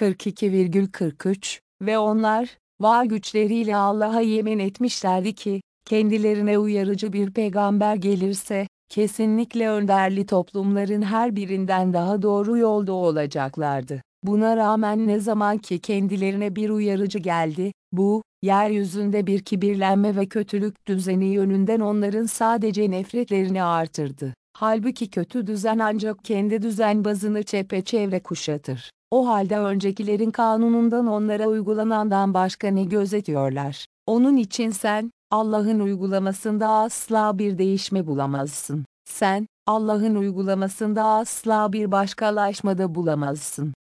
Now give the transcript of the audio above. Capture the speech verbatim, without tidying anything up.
kırk iki virgül kırk üç Ve onlar, var güçleriyle Allah'a yemin etmişlerdi ki, kendilerine uyarıcı bir peygamber gelirse, kesinlikle önderli toplumların her birinden daha doğru yolda olacaklardı. Buna rağmen ne zaman ki kendilerine bir uyarıcı geldi, bu, yeryüzünde bir kibirlenme ve kötülük düzeni yönünden onların sadece nefretlerini artırdı. Halbuki kötü düzen ancak kendi düzenbazını çepeçevre kuşatır. O halde öncekilerin kanunundan onlara uygulanandan başka ne gözetiyorlar? Onun için sen, Allah'ın uygulamasında asla bir değişme bulamazsın. Sen, Allah'ın uygulamasında asla bir başkalaşmada bulamazsın.